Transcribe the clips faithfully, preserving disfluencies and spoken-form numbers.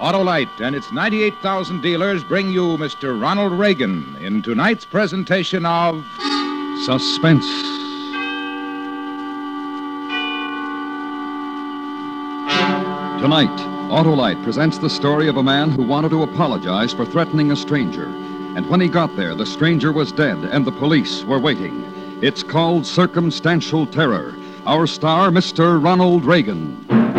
Autolite and its ninety-eight thousand dealers bring you Mister Ronald Reagan in tonight's presentation of Suspense. Tonight, Autolite presents the story of a man who wanted to apologize for threatening a stranger. And when he got there, the stranger was dead and the police were waiting. It's called Circumstantial Terror. Our star, Mister Ronald Reagan.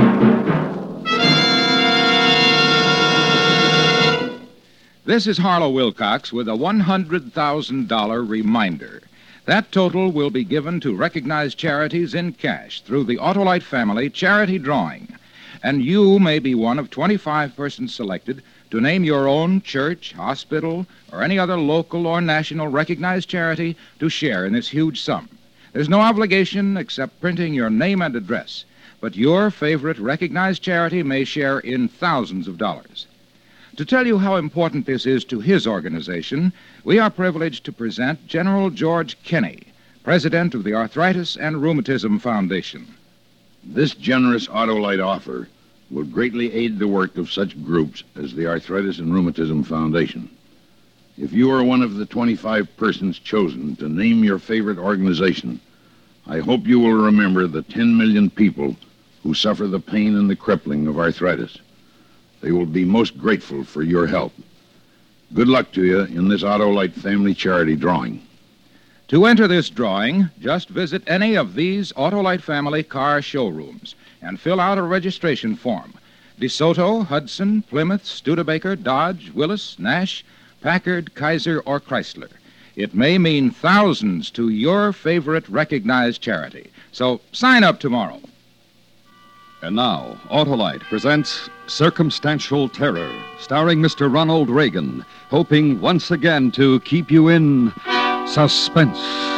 This is Harlow Wilcox with a one hundred thousand dollars reminder. That total will be given to recognized charities in cash through the Autolite family charity drawing. And you may be one of twenty-five persons selected to name your own church, hospital, or any other local or national recognized charity to share in this huge sum. There's no obligation except printing your name and address, but your favorite recognized charity may share in thousands of dollars. To tell you how important this is to his organization, we are privileged to present General George Kenney, president of the Arthritis and Rheumatism Foundation. This generous Autolite offer will greatly aid the work of such groups as the Arthritis and Rheumatism Foundation. If you are one of the twenty-five persons chosen to name your favorite organization, I hope you will remember the ten million people who suffer the pain and the crippling of arthritis. They will be most grateful for your help. Good luck to you in this Autolite family charity drawing. To enter this drawing, just visit any of these Autolite family car showrooms and fill out a registration form. DeSoto, Hudson, Plymouth, Studebaker, Dodge, Willis, Nash, Packard, Kaiser, or Chrysler. It may mean thousands to your favorite recognized charity. So sign up tomorrow. And now, Autolite presents Circumstantial Terror, starring Mister Ronald Reagan, hoping once again to keep you in suspense.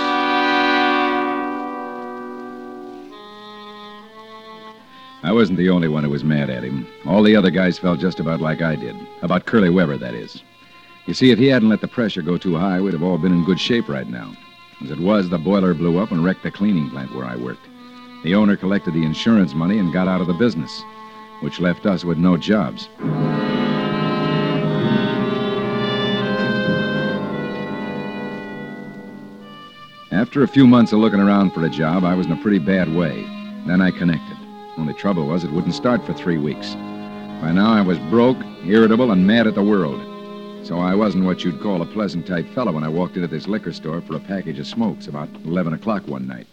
I wasn't the only one who was mad at him. All the other guys felt just about like I did. About Curly Weber, that is. You see, if he hadn't let the pressure go too high, we'd have all been in good shape right now. As it was, the boiler blew up and wrecked the cleaning plant where I worked. The owner collected the insurance money and got out of the business, which left us with no jobs. After a few months of looking around for a job, I was in a pretty bad way. Then I connected. Only trouble was it wouldn't start for three weeks. By now I was broke, irritable, and mad at the world. So I wasn't what you'd call a pleasant type fellow when I walked into this liquor store for a package of smokes about eleven o'clock one night.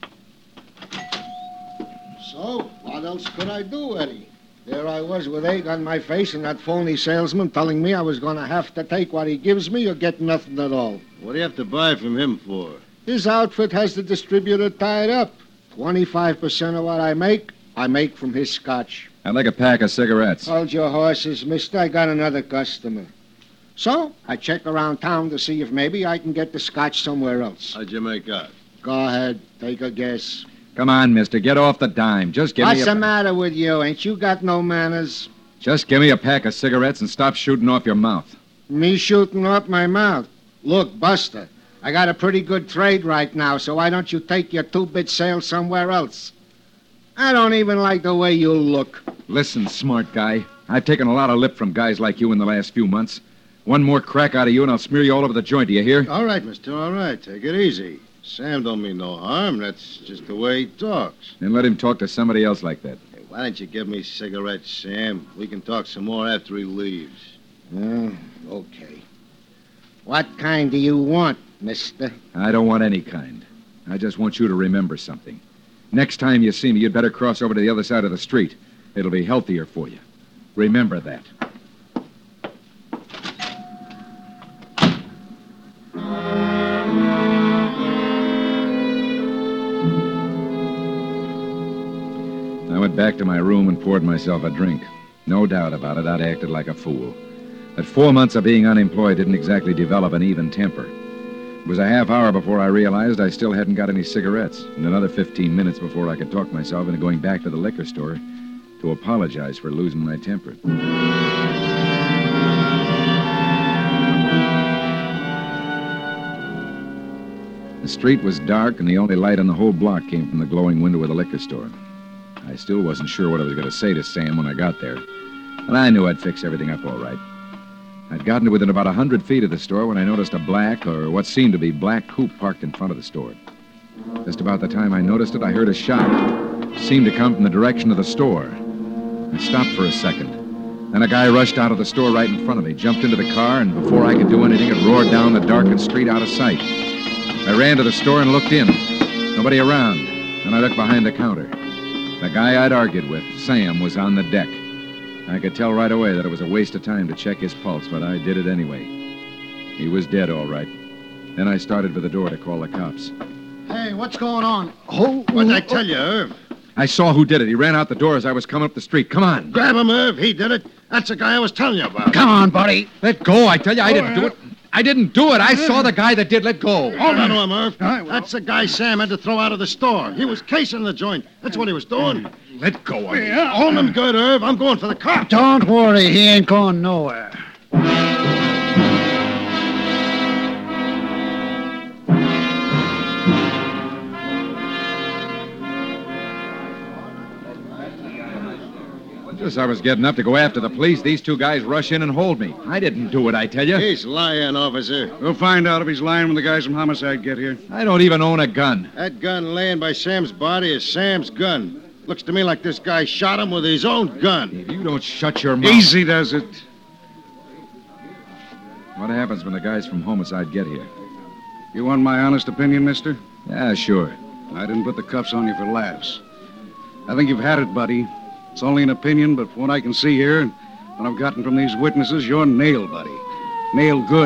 So, what else could I do, Eddie? There I was with egg on my face and that phony salesman telling me I was going to have to take what he gives me or get nothing at all. What do you have to buy from him for? His outfit has the distributor tied up. twenty-five percent of what I make, I make from his scotch. I'd like a pack of cigarettes. Hold your horses, mister. I got another customer. So, I check around town to see if maybe I can get the scotch somewhere else. How'd you make out? Go ahead. Take a guess. Come on, mister. Get off the dime. Just give What's me a... the matter with you? Ain't you got no manners? Just give me a pack of cigarettes and stop shooting off your mouth. Me shooting off my mouth? Look, Buster, I got a pretty good trade right now, so why don't you take your two-bit sale somewhere else? I don't even like the way you look. Listen, smart guy. I've taken a lot of lip from guys like you in the last few months. One more crack out of you and I'll smear you all over the joint, do you hear? All right, mister, all right. Take it easy. Sam don't mean no harm. That's just the way he talks. Then let him talk to somebody else like that. Hey, why don't you give me cigarettes, Sam? We can talk some more after he leaves. Uh, okay. What kind do you want, mister? I don't want any kind. I just want you to remember something. Next time you see me, you'd better cross over to the other side of the street. It'll be healthier for you. Remember that. I went back to my room and poured myself a drink. No doubt about it, I'd acted like a fool. But four months of being unemployed didn't exactly develop an even temper. It was a half hour before I realized I still hadn't got any cigarettes, and another fifteen minutes before I could talk myself into going back to the liquor store to apologize for losing my temper. The street was dark, and the only light on the whole block came from the glowing window of the liquor store. I still wasn't sure what I was going to say to Sam when I got there. And I knew I'd fix everything up all right. I'd gotten to within about a hundred feet of the store when I noticed a black, or what seemed to be black, coupe parked in front of the store. Just about the time I noticed it, I heard a shot. It seemed to come from the direction of the store. I stopped for a second. Then a guy rushed out of the store right in front of me, jumped into the car, and before I could do anything, it roared down the darkened street out of sight. I ran to the store and looked in. Nobody around. Then I looked behind the counter. The guy I'd argued with, Sam, was on the deck. I could tell right away that it was a waste of time to check his pulse, but I did it anyway. He was dead, all right. Then I started for the door to call the cops. Hey, what's going on? Oh, what did I tell you, Irv? I saw who did it. He ran out the door as I was coming up the street. Come on. Grab him, Irv. He did it. That's the guy I was telling you about. Come on, buddy. Let go. I tell you, I didn't do it. I didn't do it. I saw the guy that did. Let go. Hold on to him, Irv. That's the guy Sam had to throw out of the store. He was casing the joint. That's what he was doing. Let go of me. Hold him good, Irv. I'm going for the cops. Don't worry. He ain't going nowhere. Just as I was getting up to go after the police, these two guys rush in and hold me. I didn't do it, I tell you. He's lying, officer. We'll find out if he's lying when the guys from Homicide get here. I don't even own a gun. That gun laying by Sam's body is Sam's gun. Looks to me like this guy shot him with his own gun. If you don't shut your mouth... Easy does it. What happens when the guys from Homicide get here? You want my honest opinion, mister? Yeah, sure. I didn't put the cuffs on you for laughs. I think you've had it, buddy. It's only an opinion, but from what I can see here and what I've gotten from these witnesses, you're nailed, buddy. Nailed good.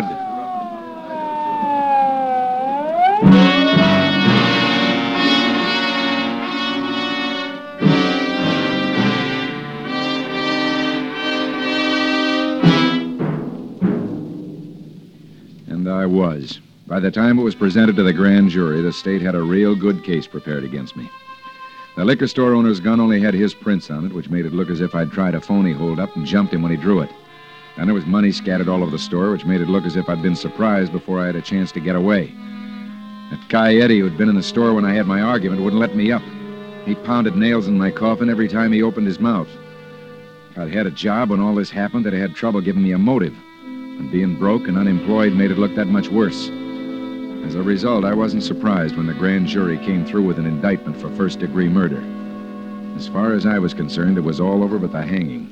And I was. By the time it was presented to the grand jury, the state had a real good case prepared against me. The liquor store owner's gun only had his prints on it, which made it look as if I'd tried a phony hold-up and jumped him when he drew it. And there was money scattered all over the store, which made it look as if I'd been surprised before I had a chance to get away. That guy Eddie, who'd been in the store when I had my argument, wouldn't let me up. He pounded nails in my coffin every time he opened his mouth. If I'd had a job when all this happened, I'd have had trouble giving me a motive. And being broke and unemployed made it look that much worse. As a result, I wasn't surprised when the grand jury came through with an indictment for first-degree murder. As far as I was concerned, it was all over but the hanging.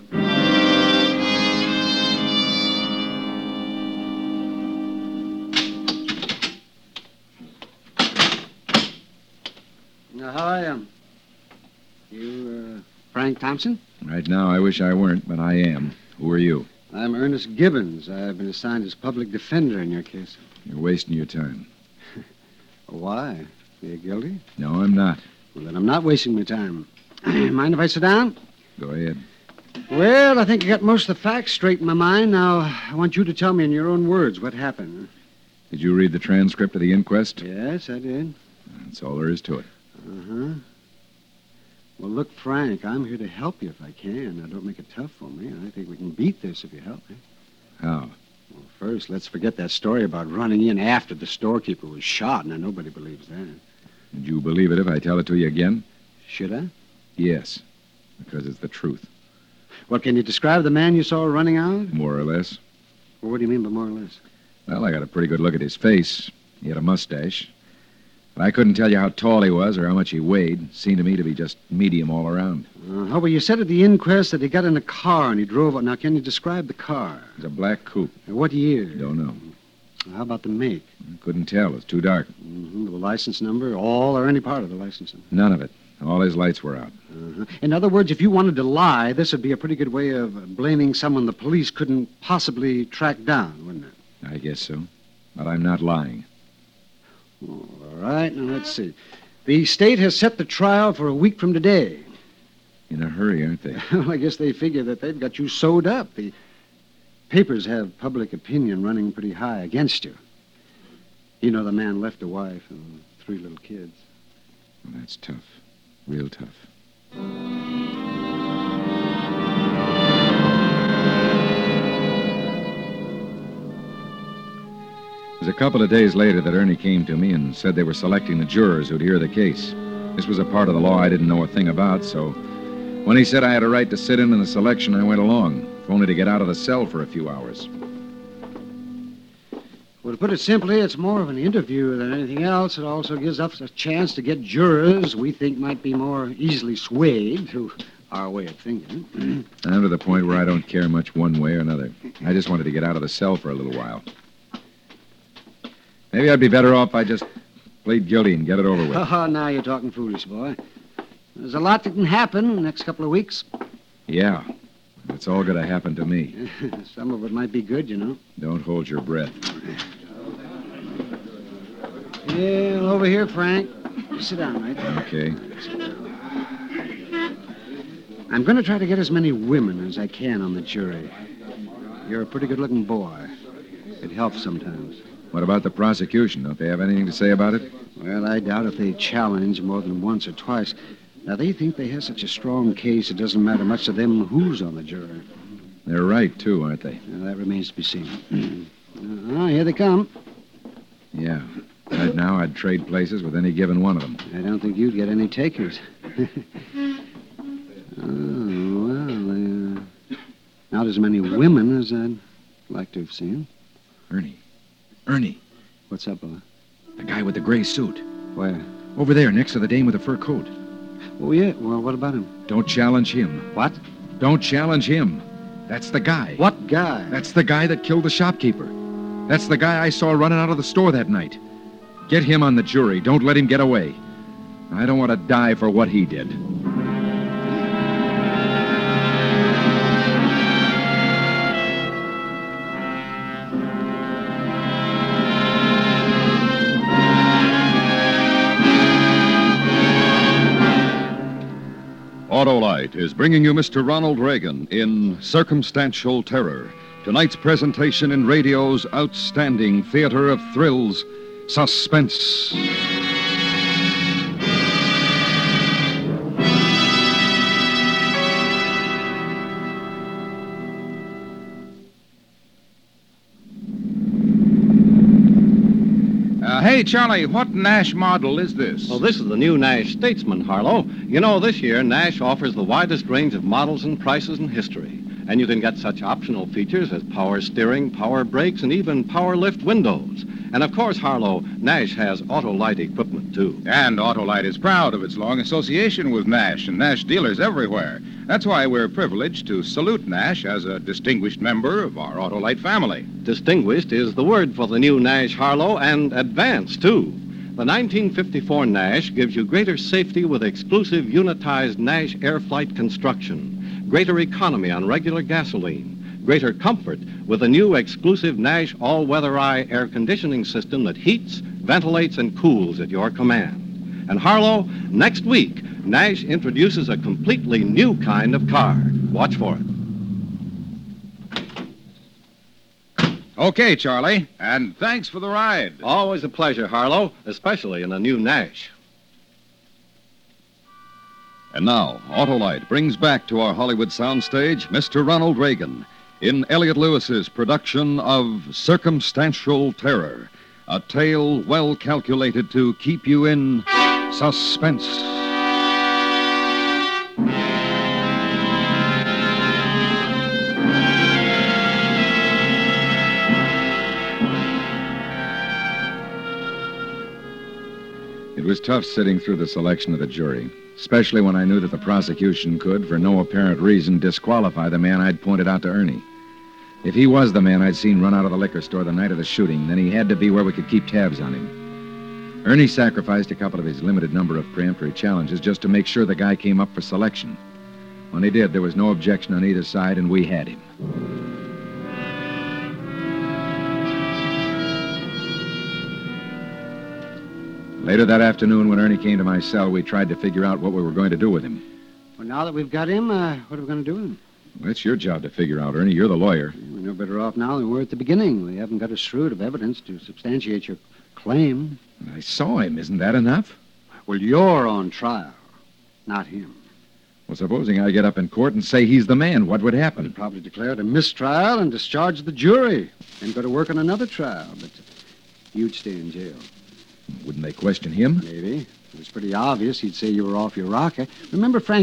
Now, how I am? You, uh, Frank Thompson? Right now, I wish I weren't, but I am. Who are you? I'm Ernest Gibbons. I've been assigned as public defender in your case. You're wasting your time. Why? Are you guilty? No, I'm not. Well, then I'm not wasting my time. Mind if I sit down? Go ahead. Well, I think I got most of the facts straight in my mind. Now, I want you to tell me in your own words what happened. Did you read the transcript of the inquest? Yes, I did. That's all there is to it. Uh-huh. Well, look, Frank, I'm here to help you if I can. Now, don't make it tough for me. I think we can beat this if you help me. How? Well, first, let's forget that story about running in after the storekeeper was shot. Now, nobody believes that. Would you believe it if I tell it to you again? Should I? Yes, because it's the truth. Well, can you describe the man you saw running out? More or less. Well, what do you mean by more or less? Well, I got a pretty good look at his face. He had a mustache. But I couldn't tell you how tall he was or how much he weighed. Seemed to me to be just medium all around. Uh, well, you said at the inquest that he got in a car and he drove... Now, can you describe the car? It was a black coupe. What year? Don't know. How about the make? Couldn't tell. It's too dark. Mm-hmm. The license number, all or any part of the license number? None of it. All his lights were out. Uh-huh. In other words, if you wanted to lie, this would be a pretty good way of blaming someone the police couldn't possibly track down, wouldn't it? I guess so. But I'm not lying. All right, now let's see. The state has set the trial for a week from today. In a hurry, aren't they? Well, I guess they figure that they've got you sewed up. The papers have public opinion running pretty high against you. You know, the man left a wife and three little kids. Well, that's tough. Real tough. It was a couple of days later that Ernie came to me and said they were selecting the jurors who'd hear the case. This was a part of the law I didn't know a thing about, so When he said I had a right to sit in on the selection, I went along, if only to get out of the cell for a few hours. Well, to put it simply, it's more of an interview than anything else. It also gives us a chance to get jurors we think might be more easily swayed to our way of thinking. I'm to the point where I don't care much one way or another. I just wanted to get out of the cell for a little while. Maybe I'd be better off if I just plead guilty and get it over with. Oh, now you're talking foolish, boy. There's a lot that can happen in the next couple of weeks. Yeah, it's all going to happen to me. Some of it might be good, you know. Don't hold your breath. Yeah, well, over here, Frank. Sit down, right? Okay. I'm going to try to get as many women as I can on the jury. You're a pretty good-looking boy. It helps sometimes. What about the prosecution? Don't they have anything to say about it? Well, I doubt if they challenge more than once or twice. Now, they think they have such a strong case, it doesn't matter much to them who's on the jury. They're right, too, aren't they? Well, that remains to be seen. Oh, here they come. Yeah. Right now, I'd trade places with any given one of them. I don't think you'd get any takers. Oh, well, uh, not as many women as I'd like to have seen. Ernie. Ernie. What's up, boy? The guy with the gray suit. Where? Over there, next to the dame with the fur coat. Oh, yeah. Well, what about him? Don't challenge him. What? Don't challenge him. That's the guy. What guy? That's the guy that killed the shopkeeper. That's the guy I saw running out of the store that night. Get him on the jury. Don't let him get away. I don't want to die for what he did. Autolite is bringing you Mister Ronald Reagan in Circumstantial Terror, tonight's presentation in radio's outstanding theater of thrills, Suspense. Uh, hey, Charlie, what Nash model is this? Well, this is the new Nash Statesman, Harlow. You know, this year, Nash offers the widest range of models and prices in history. And you can get such optional features as power steering, power brakes, and even power lift windows. And of course, Harlow, Nash has Autolite equipment, too. And Autolite is proud of its long association with Nash and Nash dealers everywhere. That's why we're privileged to salute Nash as a distinguished member of our Autolite family. Distinguished is the word for the new Nash, Harlow, and advanced, too. The nineteen fifty-four Nash gives you greater safety with exclusive unitized Nash air flight construction, greater economy on regular gasoline, greater comfort with a new exclusive Nash all-weather-eye air conditioning system that heats, ventilates, and cools at your command. And Harlow, next week, Nash introduces a completely new kind of car. Watch for it. Okay, Charlie, and thanks for the ride. Always a pleasure, Harlow, especially in a new Nash. And now, Autolite brings back to our Hollywood soundstage Mister Ronald Reagan in Elliot Lewis's production of Circumstantial Terror, a tale well calculated to keep you in suspense. It was tough sitting through the selection of the jury, especially when I knew that the prosecution could, for no apparent reason, disqualify the man I'd pointed out to Ernie. If he was the man I'd seen run out of the liquor store the night of the shooting, then he had to be where we could keep tabs on him. Ernie sacrificed a couple of his limited number of peremptory challenges just to make sure the guy came up for selection. When he did, there was no objection on either side, and we had him. Later that afternoon, when Ernie came to my cell, we tried to figure out what we were going to do with him. Well, now that we've got him, uh, what are we going to do with him? Well, it's your job to figure out, Ernie. You're the lawyer. We're no better off now than we were at the beginning. We haven't got a shroud of evidence to substantiate your claim. I saw him. Isn't that enough? Well, you're on trial, not him. Well, supposing I get up in court and say he's the man, what would happen? We'd probably declare it a mistrial and discharge the jury and go to work on another trial, but you'd stay in jail. Wouldn't they question him? Maybe. It was pretty obvious he'd say you were off your rocker. Remember, Frank,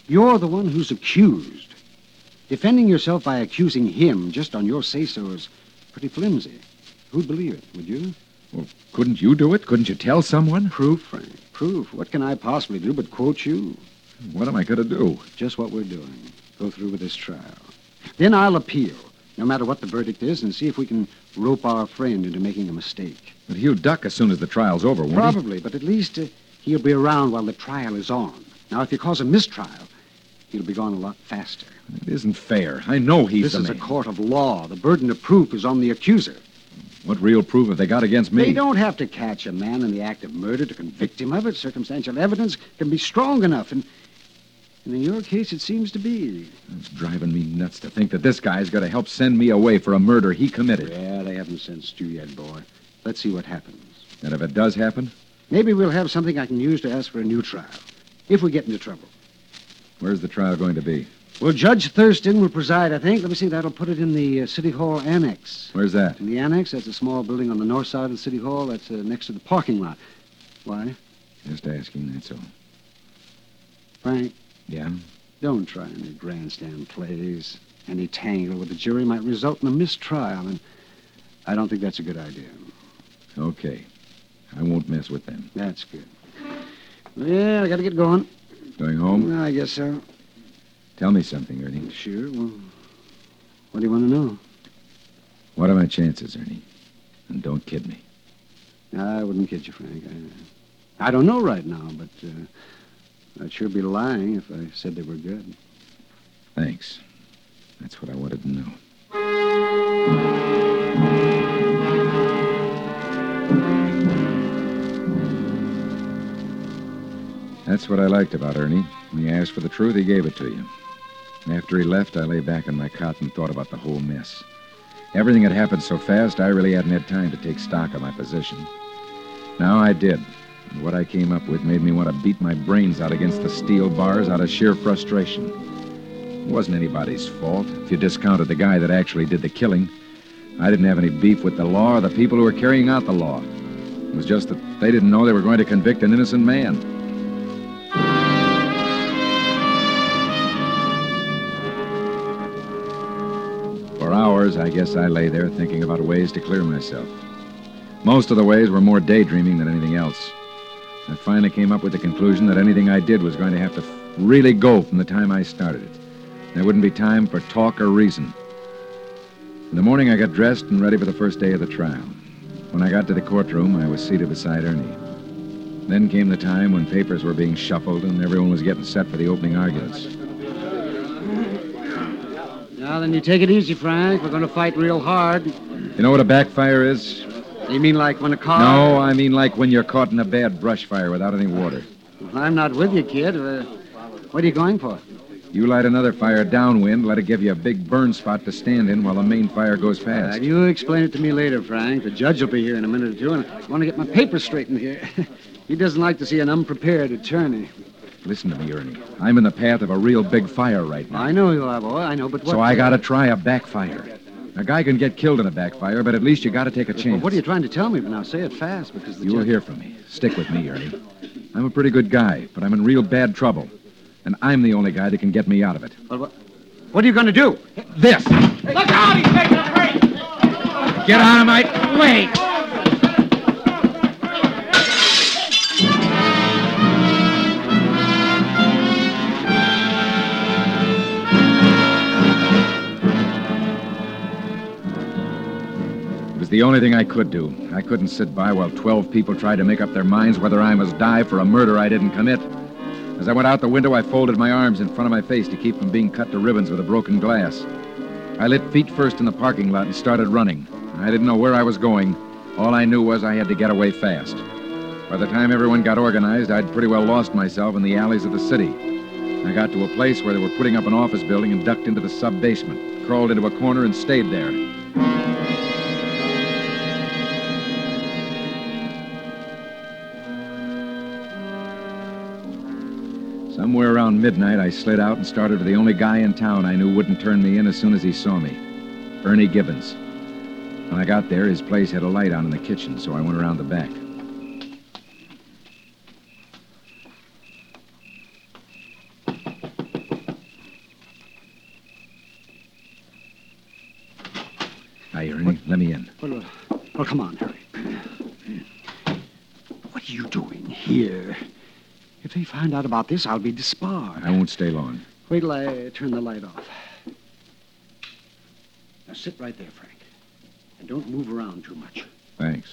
You're the one who's accused. Defending yourself by accusing him just on your say-so is pretty flimsy. Who'd believe it, would you? Well, couldn't you do it? Couldn't you tell someone? Proof, Frank, proof. What can I possibly do but quote you? What am I going to do? Just what we're doing. Go through with this trial. Then I'll appeal, no matter what the verdict is, and see if we can rope our friend into making a mistake. But he'll duck as soon as the trial's over, won't he? Probably, but at least uh, he'll be around while the trial is on. Now, if you cause a mistrial, he'll be gone a lot faster. It isn't fair. I know he's This the is man. a court of law. The burden of proof is on the accuser. What real proof have they got against me? They don't have to catch a man in the act of murder to convict him of it. Circumstantial evidence can be strong enough, and, and in your case, it seems to be. It's driving me nuts to think that this guy's going to help send me away for a murder he committed. Yeah, they haven't sentenced you yet, boy. Let's see what happens. And if it does happen, Maybe we'll have something I can use to ask for a new trial, if we get into trouble. where's the trial going to be? Well, Judge Thurston will preside, I think. Let me see, that'll put it in the uh, City Hall Annex. Where's that? In the Annex, that's a small building on the north side of the City Hall. That's uh, next to the parking lot. Why? Just asking, that's all. Frank, Yeah? don't try any grandstand plays. Any tangle with the jury might result in a mistrial, and I don't think that's a good idea. Okay. I won't mess with them. That's good. Well, I gotta get going. Going home? I guess so. Tell me something, Ernie. Sure, well, what do you want to know? What are my chances, Ernie? And don't kid me. I wouldn't kid you, Frank. I, I don't know right now, but uh, I'd sure be lying if I said they were good. Thanks. That's what I wanted to know. That's what I liked about Ernie. When you asked for the truth, he gave it to you. After he left, I lay back on my cot and thought about the whole mess. Everything had happened so fast, I really hadn't had time to take stock of my position. Now I did. And what I came up with made me want to beat my brains out against the steel bars out of sheer frustration. It wasn't anybody's fault, if you discounted the guy that actually did the killing. I didn't have any beef with the law or the people who were carrying out the law. It was just that they didn't know they were going to convict an innocent man. For hours, I guess I lay there thinking about ways to clear myself. Most of the ways were more daydreaming than anything else. I finally came up with the conclusion that anything I did was going to have to f- really go from the time I started it. There wouldn't be time for talk or reason. In the morning, I got dressed and ready for the first day of the trial. When I got to the courtroom, I was seated beside Ernie. Then came the time when papers were being shuffled and everyone was getting set for the opening arguments. Now, then you take it easy, Frank. We're going to fight real hard. You know what a backfire is? You mean like when a car... No, I mean like when you're caught in a bad brush fire without any water. Well, I'm not with you, kid. Uh, what are you going for? You light another fire downwind, let it give you a big burn spot to stand in while the main fire goes Uh, past. you explain it to me later, Frank. The judge will be here in a minute or two, and I want to get my papers straightened here. He doesn't like to see an unprepared attorney. Listen to me, Ernie. I'm in the path of a real big fire right now. I know you are, boy. I know, but what... So I gotta try a backfire. A guy can get killed in a backfire, but at least you gotta take a Well, chance. what are you trying to tell me? But now say it fast, because the You will judge... hear from me. Stick with me, Ernie. I'm a pretty good guy, but I'm in real bad trouble. And I'm the only guy that can get me out of it. Well, what, what are you going to do? This! Look out! He's taking a break! Get out of my way! It was the only thing I could do. I couldn't sit by while twelve people tried to make up their minds whether I must die for a murder I didn't commit. As I went out the window, I folded my arms in front of my face to keep from being cut to ribbons with a broken glass. I lit feet first in the parking lot and started running. I didn't know where I was going. All I knew was I had to get away fast. By the time everyone got organized, I'd pretty well lost myself in the alleys of the city. I got to a place where they were putting up an office building and ducked into the sub-basement, crawled into a corner and stayed there. Somewhere around midnight, I slid out and started for the only guy in town I knew wouldn't turn me in as soon as he saw me, Ernie Gibbons. When I got there, his place had a light on in the kitchen, so I went around the back. Hi, Ernie. Let me in. Well, uh, well, come on, Harry. What are you doing here? If they find out about this, I'll be disbarred. I won't stay long. Wait till I turn the light off. Now sit right there, Frank. And don't move around too much. Thanks.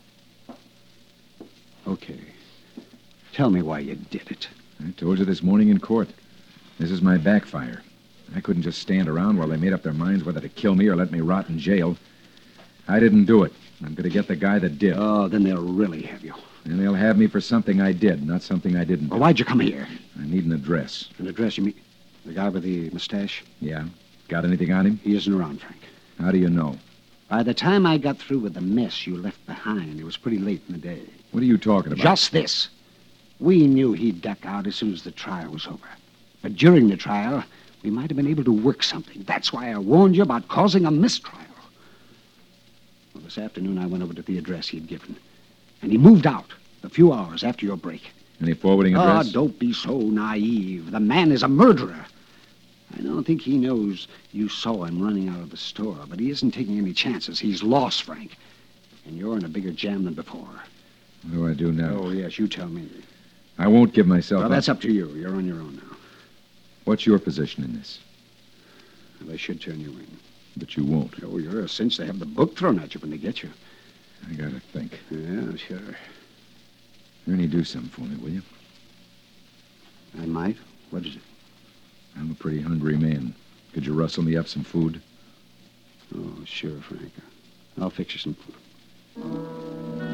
Okay. Tell me why you did it. I told you this morning in court. This is my backfire. I couldn't just stand around while they made up their minds whether to kill me or let me rot in jail. I didn't do it. I'm going to get the guy that did. Oh, then they'll really have you. And they'll have me for something I did, not something I didn't do. Well, why'd you come here? I need an address. An address, you mean? The guy with the mustache? Yeah? Got anything on him? He isn't around, Frank. How do you know? By the time I got through with the mess you left behind, it was pretty late in the day. What are you talking about? Just this. We knew he'd duck out as soon as the trial was over. But during the trial, we might have been able to work something. That's why I warned you about causing a mistrial. Well, this afternoon I went over to the address he'd given. And he moved out a few hours after your break. Any forwarding Ah, address? don't be so naive. The man is a murderer. I don't think he knows you saw him running out of the store, but he isn't taking any chances. He's lost, Frank. And you're in a bigger jam than before. What do I do now? Oh, yes, you tell me. I won't give myself Well, up. that's up to you. You're on your own now. What's your position in this? They should turn you in. But you won't. Oh, you're a cinch. They have the book thrown at you when they get you. I gotta think. Yeah, sure. Ernie, do something for me, will you? I might. What is it? I'm a pretty hungry man. Could you rustle me up some food? Oh, sure, Frank. I'll fix you some food.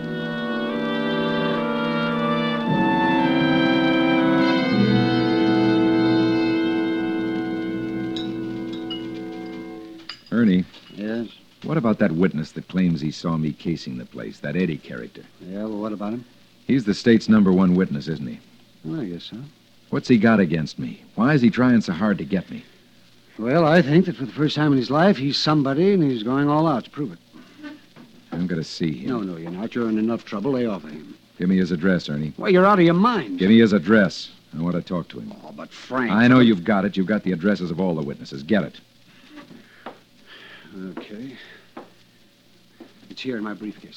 Ernie, Yes? what about that witness that claims he saw me casing the place, that Eddie character? Yeah, well, what about him? He's the state's number one witness, isn't he? Well, I guess so. What's he got against me? Why is he trying so hard to get me? Well, I think that for the first time in his life, he's somebody, and he's going all out to prove it. I'm going to see him. No, no, you're not. You're in enough trouble. Lay off of him. Give me his address, Ernie. Well, you're out of your mind. Give me his address. I want to talk to him. Oh, but Frank... I know you've got it. You've got the addresses of all the witnesses. Get it. Okay. It's here in my briefcase.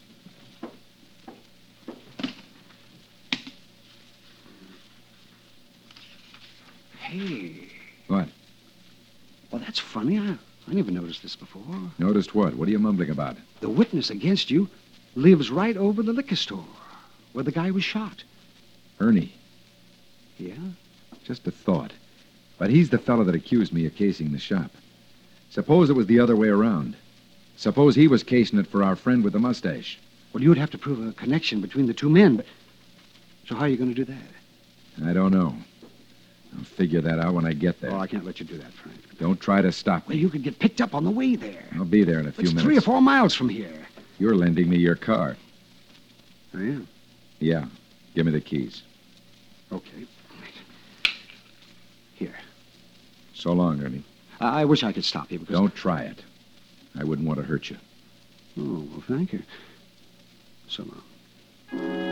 Hey. What? Well, that's funny. I, I never noticed this before. Noticed what? What are you mumbling about? The witness against you lives right over the liquor store where the guy was shot. Ernie. Yeah? Just a thought. But he's the fellow that accused me of casing the shop. Suppose it was the other way around. Suppose he was casing it for our friend with the mustache. Well, you'd have to prove a connection between the two men, but... So how are you going to do that? I don't know. I'll figure that out when I get there. Oh, I can't let you do that, Frank. Don't try to stop Well, me. you could get picked up on the way there. I'll be there in a few It's minutes. three or four miles from here. You're lending me your car. I am. Yeah. Give me the keys. Okay. Here. So long, Ernie. I, I wish I could stop you because... Don't try it. I wouldn't want to hurt you. Oh, well, thank you. So long.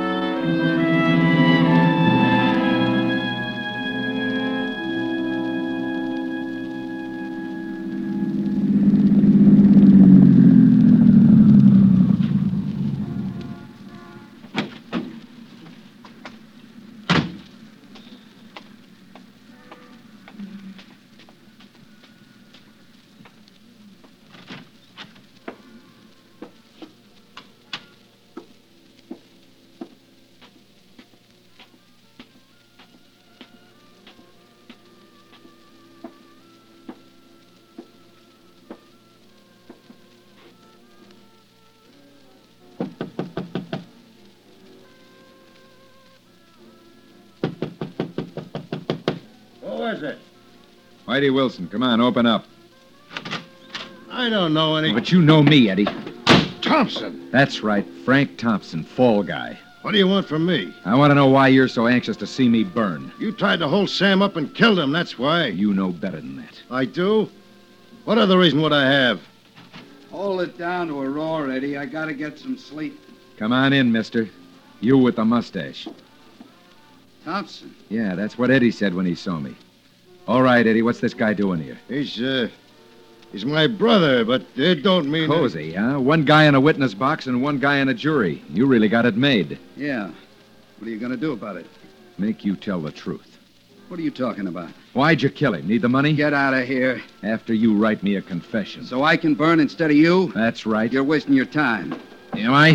Who is it? Whitey Wilson, come on, open up. I don't know any... But you know me, Eddie. Thompson! That's right, Frank Thompson, fall guy. What do you want from me? I want to know why you're so anxious to see me burn. You tried to hold Sam up and killed him, that's why. You know better than that. I do? What other reason would I have? Hold it down to a roar, Eddie. I gotta get some sleep. Come on in, mister. You with the mustache. Thompson. Yeah, that's what Eddie said when he saw me. All right, Eddie, what's this guy doing here? He's, uh... He's my brother, but it don't mean... Cozy, huh? One guy in a witness box and one guy in a jury. You really got it made. Yeah. What are you going to do about it? Make you tell the truth. What are you talking about? Why'd you kill him? Need the money? Get out of here. After you write me a confession. So I can burn instead of you? That's right. You're wasting your time. Am I?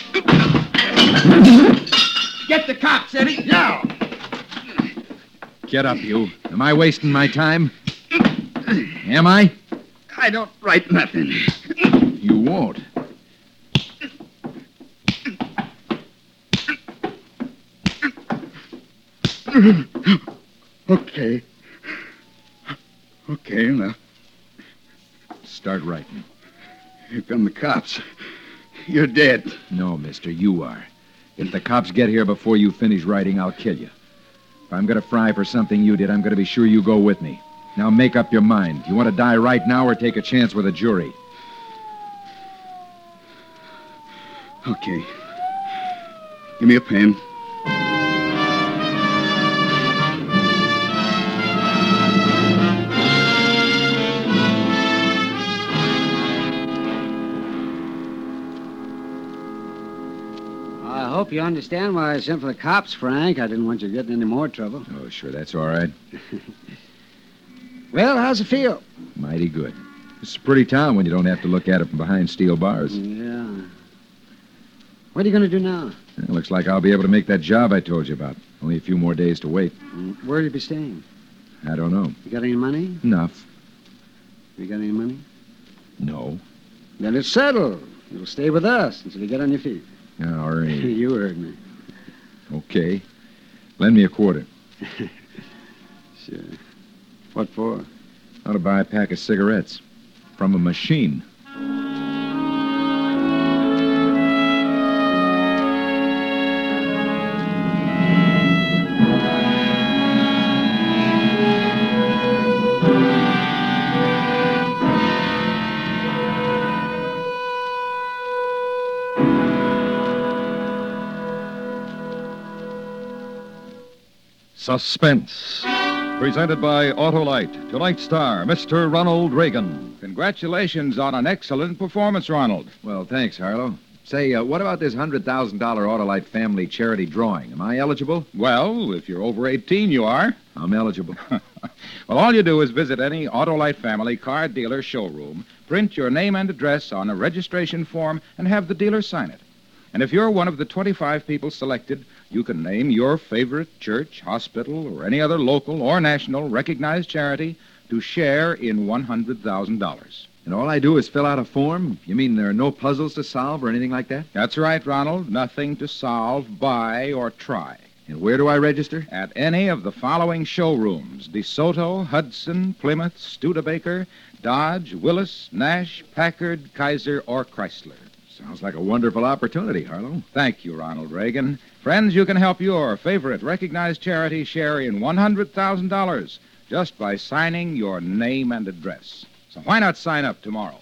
Get the cops, Eddie. Now. Get up, you. Am I wasting my time? Am I? I don't write nothing. You won't. Okay. Okay, now. Start writing. Here come the cops. You're dead. No, mister, you are. If the cops get here before you finish writing, I'll kill you. If I'm going to fry for something you did, I'm going to be sure you go with me. Now make up your mind. You want to die right now or take a chance with a jury? Okay. Give me a pen. I hope you understand why I sent for the cops, Frank. I didn't want you getting any more trouble. Oh, sure, that's all right. Well, how's it feel? Mighty good. It's a pretty town when you don't have to look at it from behind steel bars. Yeah. What are you going to do now? It looks like I'll be able to make that job I told you about. Only a few more days to wait. Where will you be staying? I don't know. You got any money? Enough. You got any money? No. Then it's settled. You'll stay with us until you get on your feet. All right. You heard me. Okay. Lend me a quarter. Sure. What for? Ought to buy a pack of cigarettes. From a machine. Suspense. Presented by Autolite. Tonight's star, Mister Ronald Reagan. Congratulations on an excellent performance, Ronald. Well, thanks, Harlow. Say, uh, what about this one hundred thousand dollars Autolite family charity drawing? Am I eligible? Well, if you're over eighteen, you are. I'm eligible. Well, all you do is visit any Autolite family car dealer showroom, print your name and address on a registration form, and have the dealer sign it. And if you're one of the twenty-five people selected, you can name your favorite church, hospital, or any other local or national recognized charity to share in one hundred thousand dollars. And all I do is fill out a form? You mean there are no puzzles to solve or anything like that? That's right, Ronald. Nothing to solve, buy, or try. And where do I register? At any of the following showrooms: DeSoto, Hudson, Plymouth, Studebaker, Dodge, Willis, Nash, Packard, Kaiser, or Chrysler. Sounds like a wonderful opportunity, Harlow. Thank you, Ronald Reagan. Friends, you can help your favorite recognized charity share in one hundred thousand dollars just by signing your name and address. So why not sign up tomorrow?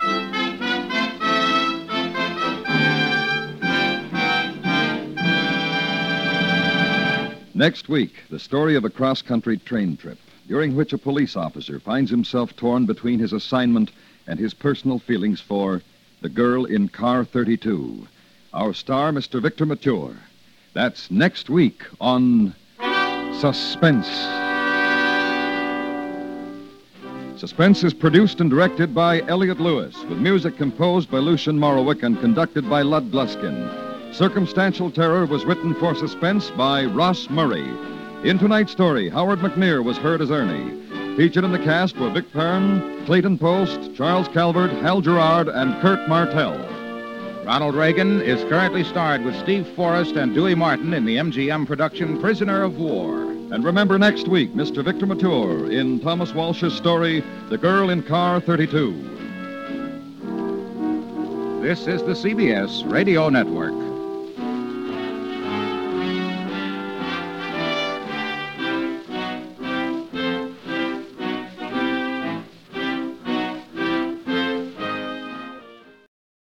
Next week, the story of a cross-country train trip, during which a police officer finds himself torn between his assignment and his personal feelings for the girl in car thirty-two. Our star, Mister Victor Mature. That's next week on Suspense. Suspense is produced and directed by Elliot Lewis, with music composed by Lucian Morowick and conducted by Lud Gluskin. Circumstantial Terror was written for Suspense by Ross Murray. In tonight's story, Howard McNear was heard as Ernie. Featured in the cast were Vic Perrin, Clayton Post, Charles Calvert, Hal Gerard, and Kurt Martell. Ronald Reagan is currently starred with Steve Forrest and Dewey Martin in the M G M production Prisoner of War. And remember next week, Mister Victor Mature in Thomas Walsh's story, The Girl in Car thirty-two. This is the C B S Radio Network.